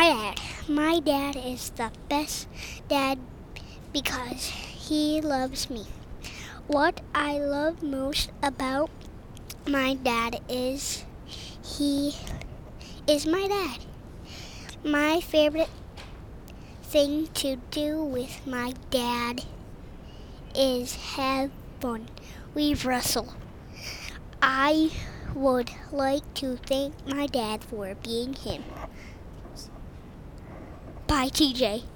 My dad. My dad is the best dad because he loves me. What I love most about my dad is he is my dad. My favorite thing to do with my dad is have fun. We wrestle. I would like to thank my dad for being him. Bye, TJ.